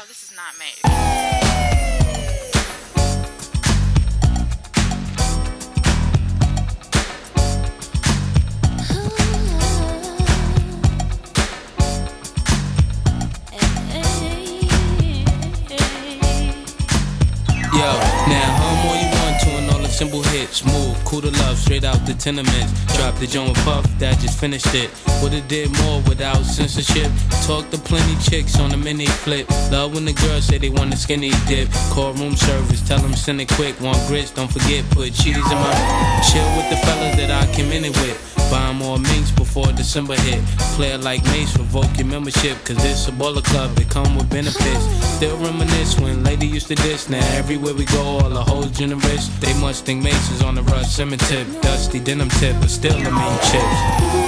wow, this is not made. Yo, now hum all you want to and all the simple hits. Move, cool to love, straight out the tenements. Drop the joint with Puff, that just finished it. Would've did more without censorship. Talk to plenty chicks on the mini flip. Love when the girls say they want a skinny dip. Call room service, tell them send it quick. Want grits, don't forget, put cheese in my. Chill with the fellas that I came in it with. Buy more minks before December hit. Player like Mace, revoke your membership. Cause this a baller club, they come with benefits. Still reminisce when lady used to diss. Now everywhere we go, all the hoes generous. They must think Mace is on the rush, cement tip. Dusty denim tip, but still the main chips.